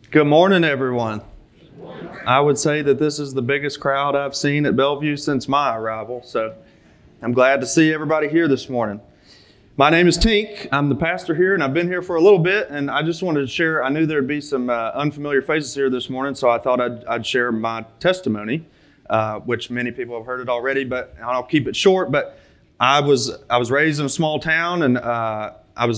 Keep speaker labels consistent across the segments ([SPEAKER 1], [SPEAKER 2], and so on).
[SPEAKER 1] Good morning, everyone. I would say that this is the biggest crowd I've seen at Bellevue since my arrival, so I'm glad to see everybody here this morning. My name is Tink. I'm the pastor here, and I've been here for a little bit, and I just wanted to share. I knew there'd be some unfamiliar faces here this morning, so I thought I'd share my testimony, which many people have heard it already, but I'll keep it short. But I was raised in a small town, and I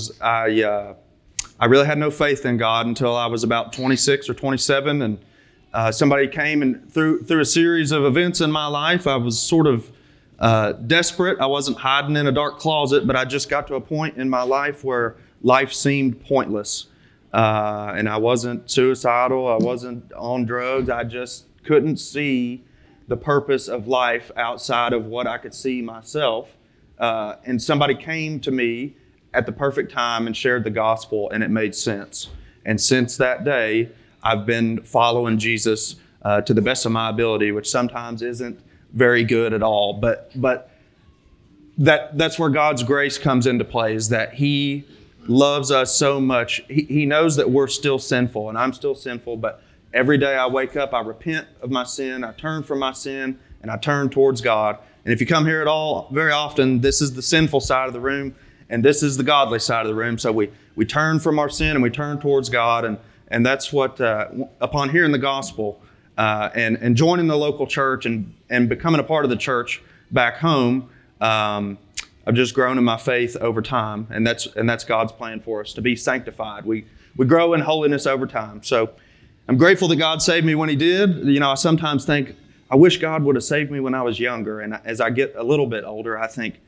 [SPEAKER 1] really had no faith in God until I was about 26 or 27, and somebody came and through a series of events in my life, I was sort of desperate. I wasn't hiding in a dark closet, but I just got to a point in my life where life seemed pointless. And I wasn't suicidal. I wasn't on drugs. I just couldn't see the purpose of life outside of what I could see myself. And somebody came to me at the perfect time and shared the gospel, and it made sense. And since that day, I've been following Jesus to the best of my ability, which sometimes isn't very good at all. But that's where God's grace comes into play, is that He loves us so much. He knows that we're still sinful, and I'm still sinful, but every day I wake up, I repent of my sin, I turn from my sin, and I turn towards God. And if you come here at all, very often, this is the sinful side of the room, and this is the godly side of the room. So we turn from our sin and we turn towards God. And that's what, upon hearing the gospel and joining the local church and becoming a part of the church back home, I've just grown in my faith over time. And that's God's plan for us, to be sanctified. We grow in holiness over time. So I'm grateful that God saved me when He did. You know, I sometimes think, I wish God would have saved me when I was younger. And as I get a little bit older, I think,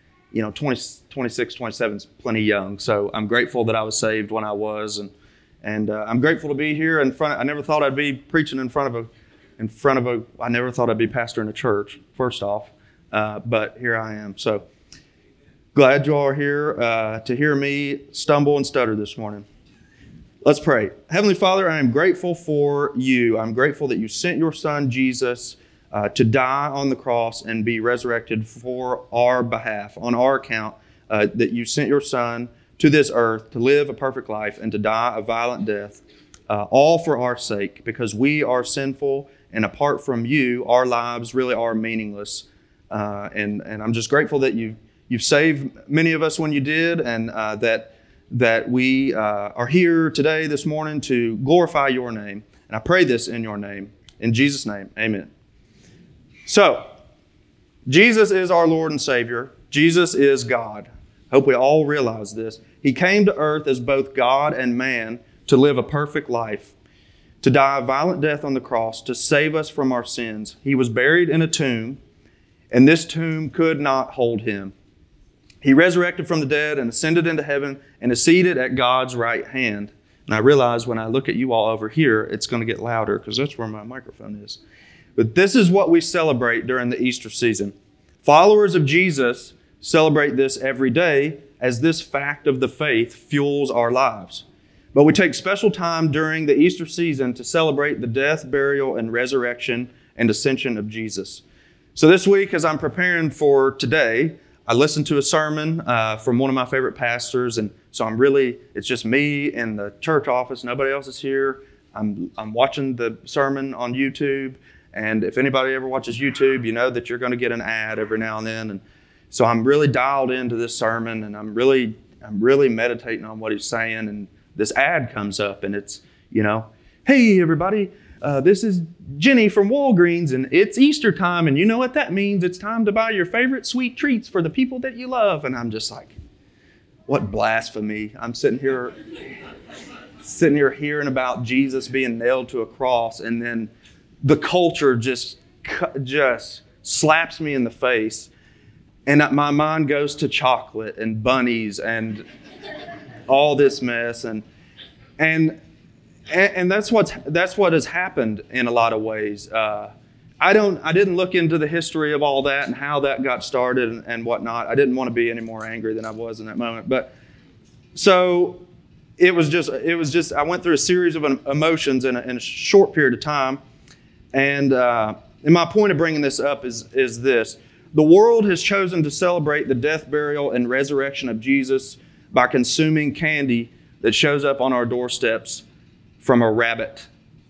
[SPEAKER 1] 26, 27 is plenty young. So I'm grateful that I was saved when I was, and I'm grateful to be here in front. I never thought I'd be preaching in front of a. I never thought I'd be pastoring a church. First off, but here I am. So glad you all are here to hear me stumble and stutter this morning. Let's pray. Heavenly Father, I am grateful for You. I'm grateful that You sent Your Son Jesus to die on the cross and be resurrected for our behalf, on our account, that You sent Your Son to this earth to live a perfect life and to die a violent death, all for our sake, because we are sinful, and apart from You, our lives really are meaningless. And I'm just grateful that You've saved many of us when You did, and that we are here today, this morning, to glorify Your name. And I pray this in Your name. In Jesus' name, amen. So, Jesus is our Lord and Savior. Jesus is God. Hope we all realize this. He came to earth as both God and man to live a perfect life, to die a violent death on the cross, to save us from our sins. He was buried in a tomb, and this tomb could not hold Him. He resurrected from the dead and ascended into heaven and is seated at God's right hand. And I realize when I look at you all over here, it's going to get louder because that's where my microphone is. But this is what we celebrate during the Easter season. Followers of Jesus celebrate this every day, as this fact of the faith fuels our lives. But we take special time during the Easter season to celebrate the death, burial, and resurrection and ascension of Jesus. So this week, as I'm preparing for today, I listened to a sermon from one of my favorite pastors, and so it's just me in the church office. Nobody else is here. I'm watching the sermon on YouTube. And if anybody ever watches YouTube, you know that you're going to get an ad every now and then. And so I'm really dialed into this sermon, and I'm really meditating on what he's saying. And this ad comes up, and it's, hey, everybody, this is Jenny from Walgreens, and it's Easter time. And you know what that means? It's time to buy your favorite sweet treats for the people that you love. And I'm just like, what blasphemy. I'm sitting here hearing about Jesus being nailed to a cross, and then the culture just slaps me in the face, and my mind goes to chocolate and bunnies and all this mess, and that's what has happened in a lot of ways. I didn't look into the history of all that and how that got started and whatnot. I didn't want to be any more angry than I was in that moment, but so it was just I went through a series of emotions in a short period of time. And my point of bringing this up is this. The world has chosen to celebrate the death, burial, and resurrection of Jesus by consuming candy that shows up on our doorsteps from a rabbit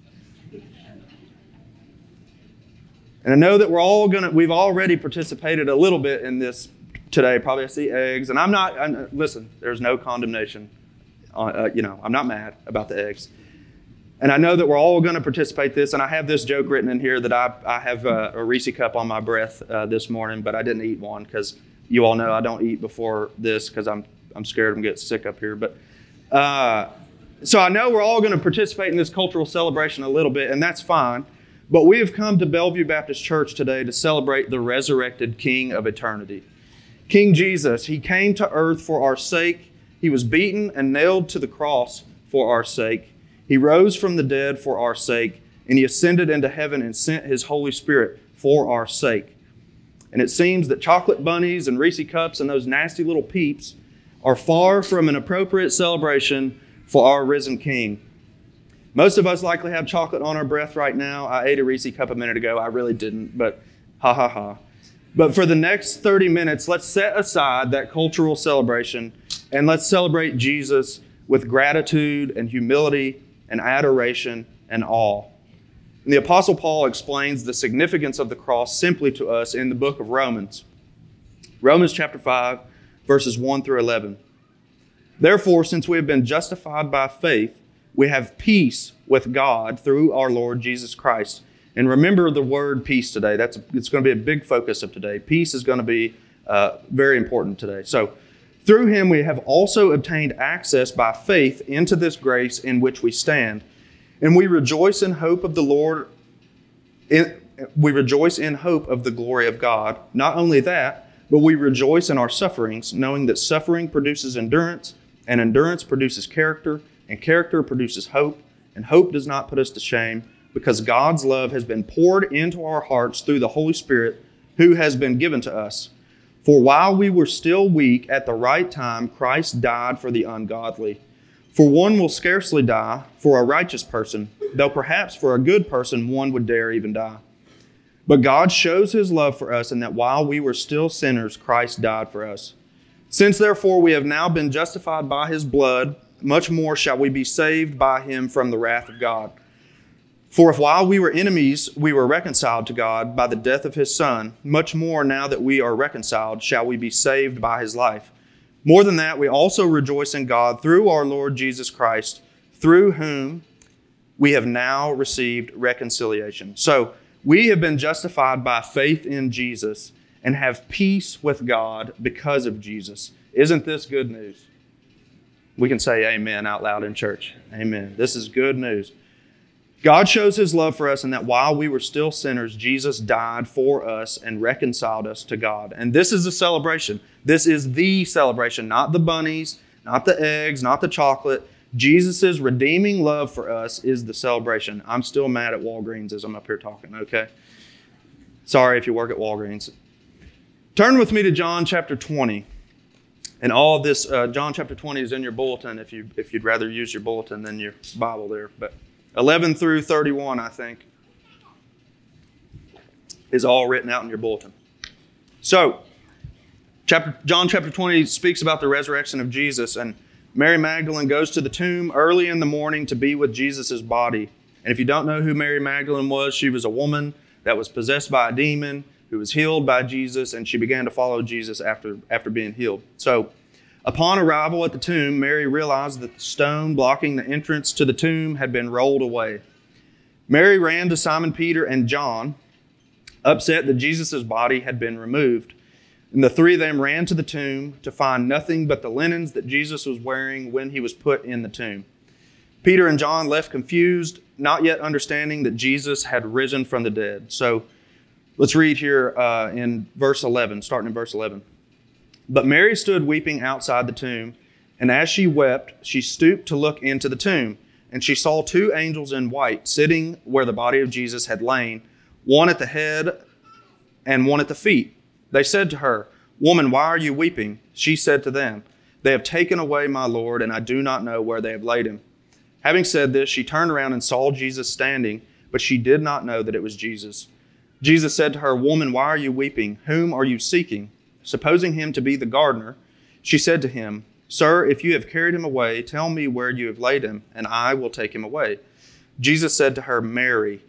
[SPEAKER 1] And I know that we've already participated a little bit in this today. Probably I see eggs. And listen, there's no condemnation. I'm not mad about the eggs. And I know that we're all going to participate this. And I have this joke written in here that I have a Reese cup on my breath this morning, but I didn't eat one because you all know I don't eat before this because I'm scared I'm going to get sick up here. But so I know we're all going to participate in this cultural celebration a little bit, and that's fine. But we have come to Bellevue Baptist Church today to celebrate the resurrected King of eternity. King Jesus, he came to earth for our sake. He was beaten and nailed to the cross for our sake. He rose from the dead for our sake, and he ascended into heaven and sent his Holy Spirit for our sake. And it seems that chocolate bunnies and Reese cups and those nasty little peeps are far from an appropriate celebration for our risen King. Most of us likely have chocolate on our breath right now. I ate a Reese cup a minute ago. I really didn't, but ha ha ha. But for the next 30 minutes, let's set aside that cultural celebration and let's celebrate Jesus with gratitude and humility and adoration and awe. And the Apostle Paul explains the significance of the cross simply to us in the book of Romans. Romans chapter 5, verses 1 through 11. Therefore, since we have been justified by faith, we have peace with God through our Lord Jesus Christ. And remember the word peace today. It's going to be a big focus of today. Peace is going to be very important today. So through him we have also obtained access by faith into this grace in which we stand. And we rejoice in hope of the Lord. We rejoice in hope of the glory of God. Not only that, but we rejoice in our sufferings, knowing that suffering produces endurance, and endurance produces character, and character produces hope, and hope does not put us to shame, because God's love has been poured into our hearts through the Holy Spirit who has been given to us. For while we were still weak, at the right time, Christ died for the ungodly. For one will scarcely die for a righteous person, though perhaps for a good person one would dare even die. But God shows his love for us in that while we were still sinners, Christ died for us. Since therefore we have now been justified by his blood, much more shall we be saved by him from the wrath of God. For if while we were enemies, we were reconciled to God by the death of his Son, much more now that we are reconciled, shall we be saved by his life. More than that, we also rejoice in God through our Lord Jesus Christ, through whom we have now received reconciliation. So we have been justified by faith in Jesus and have peace with God because of Jesus. Isn't this good news? We can say amen out loud in church. Amen. This is good news. God shows his love for us in that while we were still sinners, Jesus died for us and reconciled us to God. And this is a celebration. This is the celebration, not the bunnies, not the eggs, not the chocolate. Jesus' redeeming love for us is the celebration. I'm still mad at Walgreens as I'm up here talking, okay? Sorry if you work at Walgreens. Turn with me to John chapter 20. And all of this, John chapter 20 is in your bulletin if you'd rather use your bulletin than your Bible there. But 11 through 31, I think, is all written out in your bulletin. So, John chapter 20 speaks about the resurrection of Jesus, and Mary Magdalene goes to the tomb early in the morning to be with Jesus' body. And if you don't know who Mary Magdalene was, she was a woman that was possessed by a demon who was healed by Jesus, and she began to follow Jesus after being healed. So, upon arrival at the tomb, Mary realized that the stone blocking the entrance to the tomb had been rolled away. Mary ran to Simon Peter and John, upset that Jesus' body had been removed. And the three of them ran to the tomb to find nothing but the linens that Jesus was wearing when he was put in the tomb. Peter and John left confused, not yet understanding that Jesus had risen from the dead. So let's read here in verse 11, starting in verse 11. But Mary stood weeping outside the tomb, and as she wept, she stooped to look into the tomb, and she saw two angels in white sitting where the body of Jesus had lain, one at the head and one at the feet. They said to her, "Woman, why are you weeping?" She said to them, "They have taken away my Lord, and I do not know where they have laid him." Having said this, she turned around and saw Jesus standing, but she did not know that it was Jesus. Jesus said to her, "Woman, why are you weeping? Whom are you seeking?" Supposing him to be the gardener, she said to him, "Sir, if you have carried him away, tell me where you have laid him, and I will take him away." Jesus said to her, "Mary."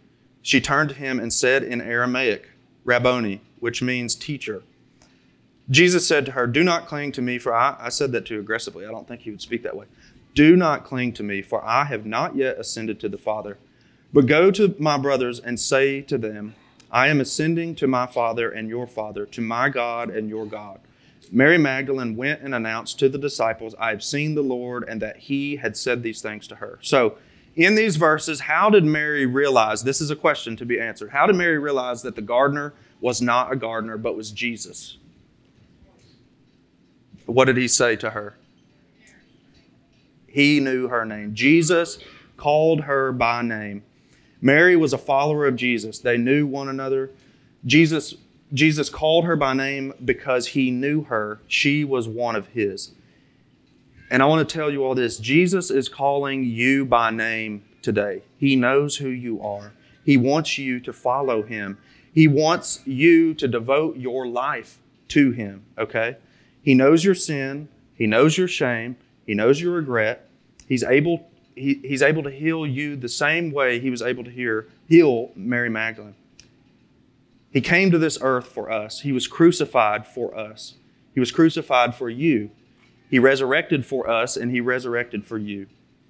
[SPEAKER 1] She turned to him and said in Aramaic, Rabboni, which means teacher. Jesus said to her, do not cling to me, for I said that too aggressively. I don't think he would speak that way. Do not cling to me, for I have not yet ascended to the Father. But go to my brothers and say to them, I am ascending to my Father and your Father, to my God and your God. Mary Magdalene went and announced to the disciples, I have seen the Lord, and that he had said these things to her. So in these verses, how did Mary realize, this is a question to be answered, how did Mary realize that the gardener was not a gardener, but was Jesus? What did he say to her? He knew her name. Jesus called her by name. Mary was a follower of Jesus. They knew one another. Jesus called her by name because he knew her. She was one of his. And I want to tell you all this. Jesus is calling you by name today. He knows who you are. He wants you to follow him. He wants you to devote your life to him, okay? He knows your sin. He knows your shame. He knows your regret. He's able to heal you the same way he was able to heal Mary Magdalene. He came to this earth for us. He was crucified for us. He was crucified for you. He resurrected for us, and he resurrected for you.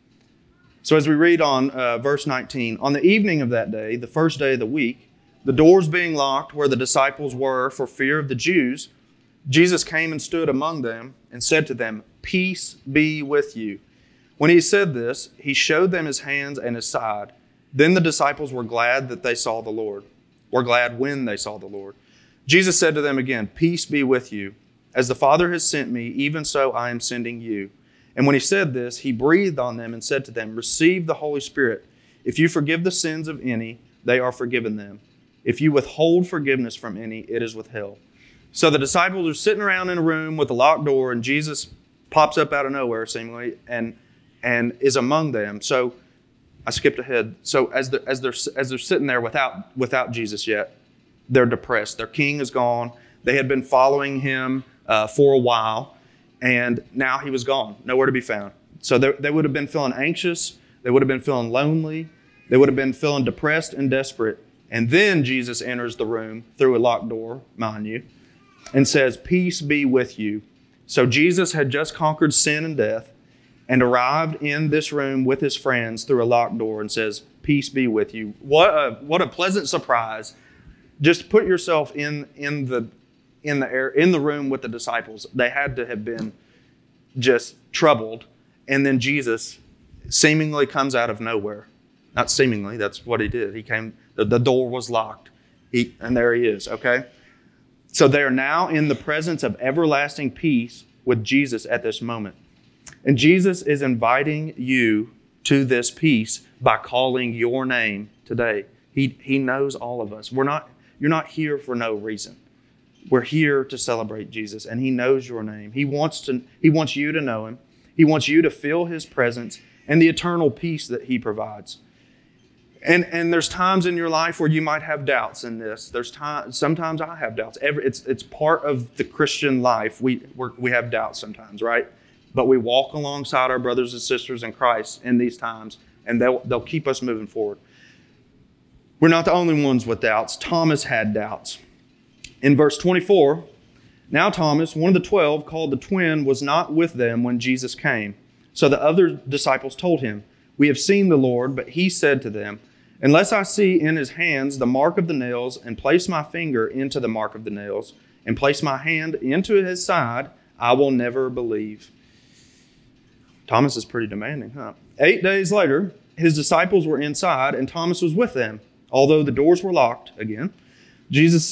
[SPEAKER 1] So as we read on verse 19, on the evening of that day, the first day of the week, the doors being locked where the disciples were for fear of the Jews, Jesus came and stood among them and said to them, peace be with you. When he said this, he showed them his hands and his side. Then the disciples were glad that they saw the Lord. Were glad when they saw the Lord. Jesus said to them again, peace be with you. As the Father has sent me, even so I am sending you. And when he said this, he breathed on them and said to them, receive the Holy Spirit. If you forgive the sins of any, they are forgiven them. If you withhold forgiveness from any, it is withheld. So the disciples are sitting around in a room with a locked door, and Jesus pops up out of nowhere, seemingly, and is among them. So I skipped ahead. So as they're sitting there without Jesus yet, they're depressed. Their king is gone. They had been following him for a while, and now he was gone, nowhere to be found. So they would have been feeling anxious. They would have been feeling lonely. They would have been feeling depressed and desperate. And then Jesus enters the room through a locked door, mind you, and says, peace be with you. So Jesus had just conquered sin and death and arrived in this room with his friends through a locked door and says, peace be with you. What a pleasant surprise. Just put yourself in the room with the disciples. They had to have been just troubled. And then Jesus seemingly comes out of nowhere. Not seemingly, that's what he did. He came, the door was locked. And there he is, okay? So they are now in the presence of everlasting peace with Jesus at this moment. And Jesus is inviting you to this peace by calling your name today. He knows all of us. You're not here for no reason. We're here to celebrate Jesus, and he knows your name. He wants you to know him. He wants you to feel his presence and the eternal peace that he provides. And there's times in your life where you might have doubts in this. Sometimes I have doubts. It's part of the Christian life. We have doubts sometimes, right? But we walk alongside our brothers and sisters in Christ in these times, and they'll keep us moving forward. We're not the only ones with doubts. Thomas had doubts. In verse 24, now Thomas, one of the 12, called the twin, was not with them when Jesus came. So the other disciples told him, we have seen the Lord. But he said to them, unless I see in his hands the mark of the nails, and place my finger into the mark of the nails, and place my hand into his side, I will never believe. Thomas is pretty demanding, huh? 8 days later, his disciples were inside, and Thomas was with them, although the doors were locked again. Jesus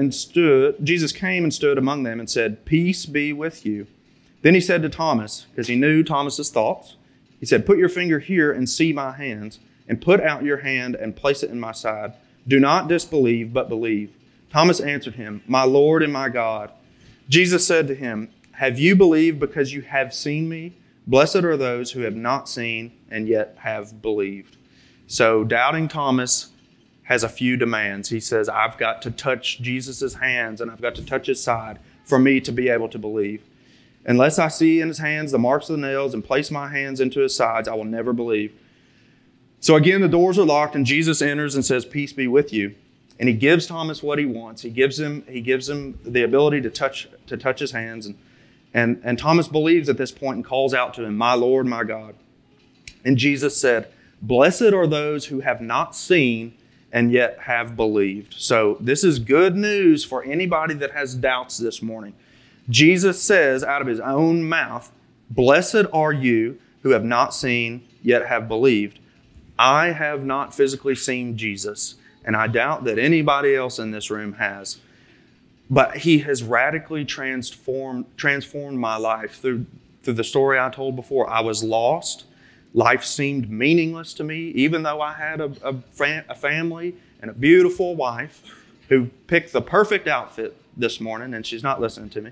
[SPEAKER 1] came and stood among them and said, peace be with you. Then he said to Thomas, because he knew Thomas's thoughts, he said, put your finger here and see my hands, and put out your hand and place it in my side. Do not disbelieve, but believe. Thomas answered him, my Lord and my God. Jesus said to him, have you believed because you have seen me? Blessed are those who have not seen and yet have believed. So doubting Thomas has a few demands. He says, I've got to touch Jesus' hands and I've got to touch his side for me to be able to believe. Unless I see in his hands the marks of the nails and place my hands into his sides, I will never believe. So again, the doors are locked and Jesus enters and says, "Peace be with you." And he gives Thomas what he wants. He gives him the ability to touch his hands. And Thomas believes at this point and calls out to him, "My Lord, my God." And Jesus said, "Blessed are those who have not seen and yet have believed." So this is good news for anybody that has doubts this morning. Jesus says out of his own mouth, "Blessed are you who have not seen yet have believed." I have not physically seen Jesus, and I doubt that anybody else in this room has. But he has radically transformed my life through the story I told before. I was lost. Life seemed meaningless to me, even though I had a family and a beautiful wife who picked the perfect outfit this morning, and she's not listening to me.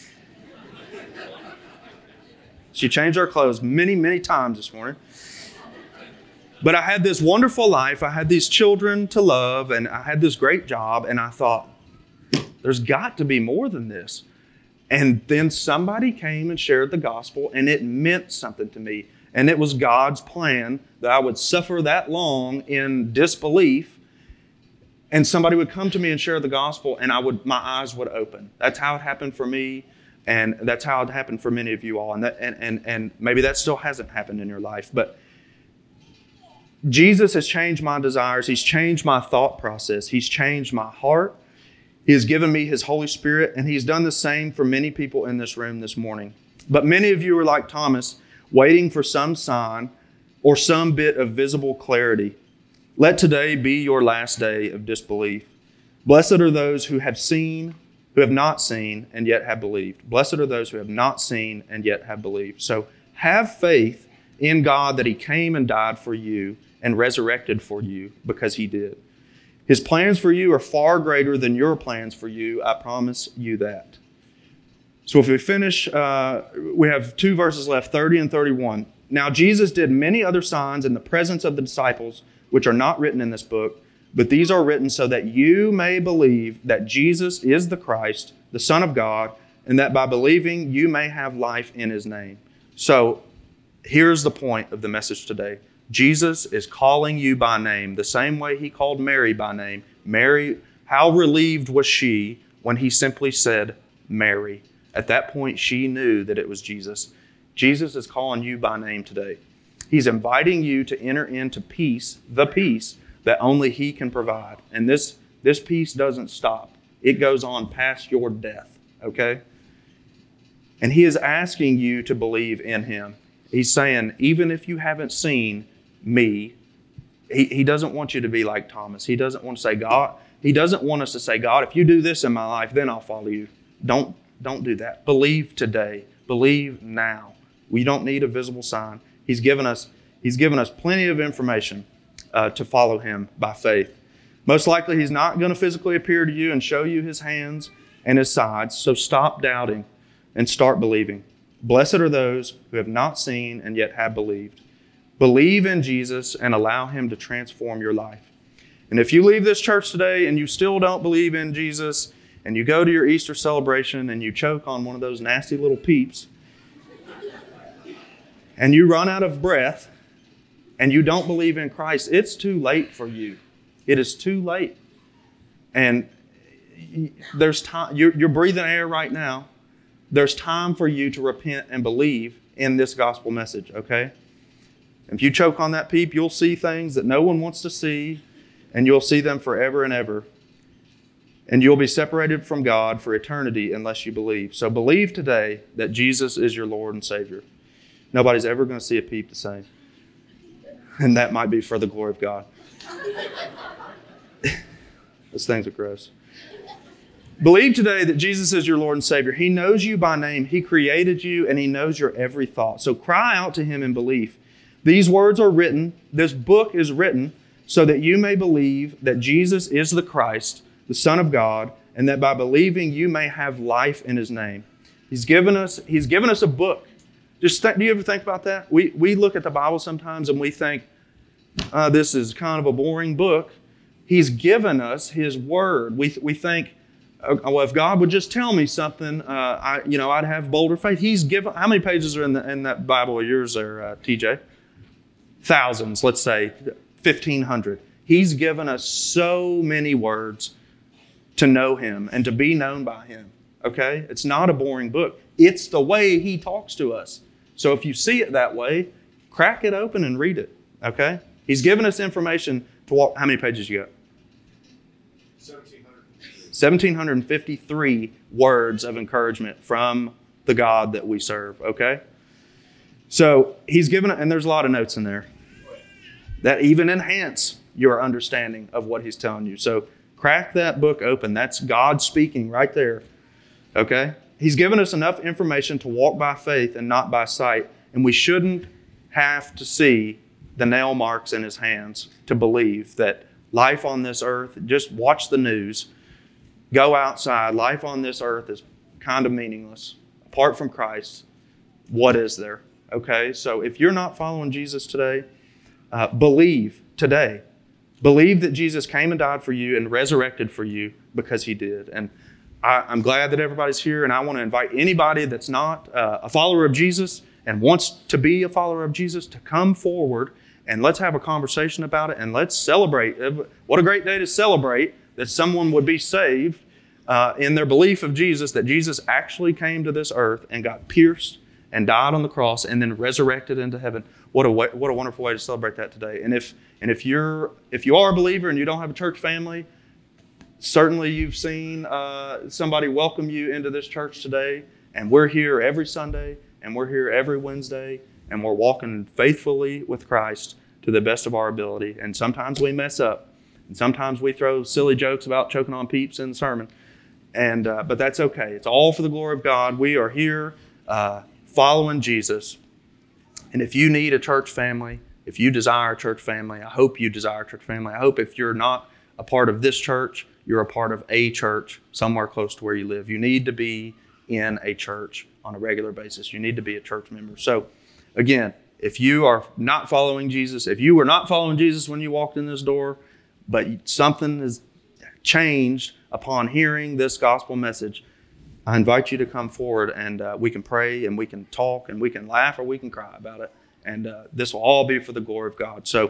[SPEAKER 1] She changed our clothes many, many times this morning. But I had this wonderful life. I had these children to love, and I had this great job, and I thought, there's got to be more than this. And then somebody came and shared the gospel, and it meant something to me. And it was God's plan that I would suffer that long in disbelief, and somebody would come to me and share the gospel, and my eyes would open. That's how it happened for me, and that's how it happened for many of you all. And maybe that still hasn't happened in your life, but Jesus has changed my desires. He's changed my thought process. He's changed my heart. He has given me His Holy Spirit, and He's done the same for many people in this room this morning. But many of you are like Thomas, waiting for some sign or some bit of visible clarity. Let today be your last day of disbelief. Blessed are those who have not seen, and yet have believed. Blessed are those who have not seen and yet have believed. So have faith in God that He came and died for you and resurrected for you because He did. His plans for you are far greater than your plans for you. I promise you that. So if we finish, we have 2 verses left, 30 and 31. Now Jesus did many other signs in the presence of the disciples, which are not written in this book, but these are written so that you may believe that Jesus is the Christ, the Son of God, and that by believing you may have life in His name. So here's the point of the message today. Jesus is calling you by name, the same way He called Mary by name. Mary, how relieved was she when He simply said, Mary? At that point, she knew that it was Jesus. Jesus is calling you by name today. He's inviting you to enter into peace, the peace that only He can provide. And this peace doesn't stop. It goes on past your death, okay? And He is asking you to believe in Him. He's saying, even if you haven't seen me, he doesn't want you to be like Thomas. He doesn't want to say, God, He doesn't want us to say, God, if you do this in my life, then I'll follow you. Don't do that. Believe today. Believe now. We don't need a visible sign. He's given us plenty of information to follow Him by faith. Most likely He's not going to physically appear to you and show you His hands and His sides. So stop doubting and start believing. Blessed are those who have not seen and yet have believed. Believe in Jesus and allow Him to transform your life. And if you leave this church today and you still don't believe in Jesus, and you go to your Easter celebration and you choke on one of those nasty little peeps, and you run out of breath, and you don't believe in Christ, it's too late for you. It is too late. And there's time. You're breathing air right now. There's time for you to repent and believe in this gospel message, okay? If you choke on that peep, you'll see things that no one wants to see, and you'll see them forever and ever. And you'll be separated from God for eternity unless you believe. So believe today that Jesus is your Lord and Savior. Nobody's ever going to see a peep the same. And that might be for the glory of God. Those things are gross. Believe today that Jesus is your Lord and Savior. He knows you by name. He created you, and He knows your every thought. So cry out to Him in belief. These words are written, this book is written, so that you may believe that Jesus is the Christ, the Son of God, and that by believing you may have life in His name. He's given us a book. Do you ever think about that? We look at the Bible sometimes and we think, this is kind of a boring book. He's given us His Word. We think, well, if God would just tell me something, I'd have bolder faith. He's given. How many pages are in that Bible of yours there, TJ? thousands, let's say 1,500. He's given us so many words to know him and to be known by him, okay? It's not a boring book. It's the way he talks to us. So if you see it that way, crack it open and read it, okay? He's given us information to walk. How many pages you got? 1,753 words of encouragement from the God that we serve, okay? So he's given, and there's a lot of notes in there that even enhance your understanding of what he's telling you. So crack that book open. That's God speaking right there, okay? He's given us enough information to walk by faith and not by sight, and we shouldn't have to see the nail marks in his hands to believe that life on this earth, just watch the news, go outside, life on this earth is kind of meaningless. Apart from Christ, what is there? Okay, so if you're not following Jesus today, believe today. Believe that Jesus came and died for you and resurrected for you because he did. And I'm glad that everybody's here, and I want to invite anybody that's not a follower of Jesus and wants to be a follower of Jesus to come forward, and let's have a conversation about it, and let's celebrate. What a great day to celebrate that someone would be saved in their belief of Jesus, that Jesus actually came to this earth and got pierced and died on the cross and then resurrected into heaven. What a wonderful way to celebrate that today. And if you are a believer and you don't have a church family, certainly you've seen somebody welcome you into this church today. And we're here every Sunday, and we're here every Wednesday, and we're walking faithfully with Christ to the best of our ability. And sometimes we mess up, and sometimes we throw silly jokes about choking on peeps in the sermon. And but that's okay. It's all for the glory of God. We are here following Jesus. And if you need a church family, if you desire a church family, I hope you desire a church family. I hope if you're not a part of this church, you're a part of a church somewhere close to where you live. You need to be in a church on a regular basis. You need to be a church member. So again, if you are not following Jesus, if you were not following Jesus when you walked in this door, but something has changed upon hearing this gospel message, I invite you to come forward, and we can pray and we can talk and we can laugh or we can cry about it. And this will all be for the glory of God. So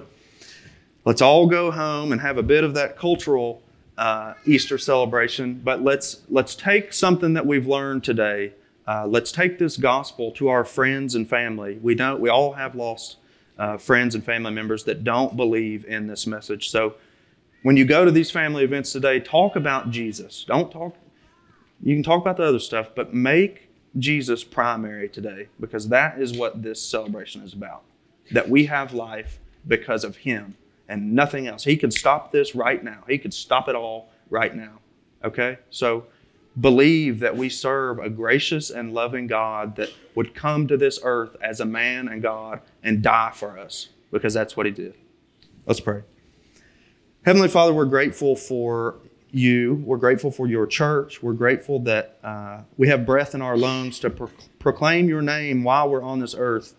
[SPEAKER 1] let's all go home and have a bit of that cultural Easter celebration. But let's take something that we've learned today. Let's take this gospel to our friends and family. We all have lost friends and family members that don't believe in this message. So when you go to these family events today, talk about Jesus. You can talk about the other stuff, but make Jesus primary today, because that is what this celebration is about. That we have life because of him and nothing else. He could stop this right now. He could stop it all right now. Okay? So believe that we serve a gracious and loving God that would come to this earth as a man and God and die for us, because that's what he did. Let's pray. Heavenly Father, we're grateful for you. We're grateful for your church. We're grateful that we have breath in our lungs to proclaim your name while we're on this earth.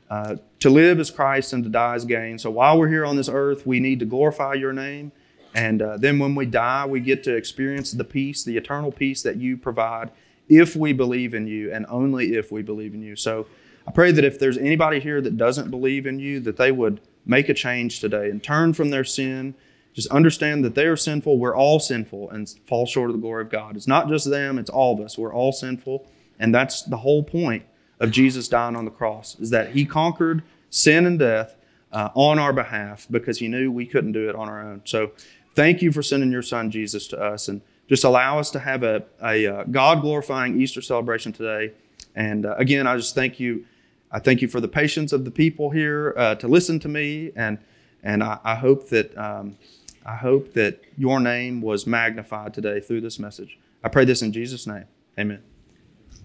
[SPEAKER 1] To live as Christ and to die as gain. So while we're here on this earth, we need to glorify your name. And then when we die, we get to experience the peace, the eternal peace that you provide if we believe in you, and only if we believe in you. So I pray that if there's anybody here that doesn't believe in you, that they would make a change today and turn from their sin. Just understand that they are sinful. We're all sinful and fall short of the glory of God. It's not just them, it's all of us. We're all sinful. And that's the whole point of Jesus dying on the cross, is that he conquered sin and death on our behalf because he knew we couldn't do it on our own. So thank you for sending your son Jesus to us, and just allow us to have a God-glorifying Easter celebration today. And again, I just thank you. I thank you for the patience of the people here to listen to me, and I hope that your name was magnified today through this message. I pray this in Jesus' name. Amen.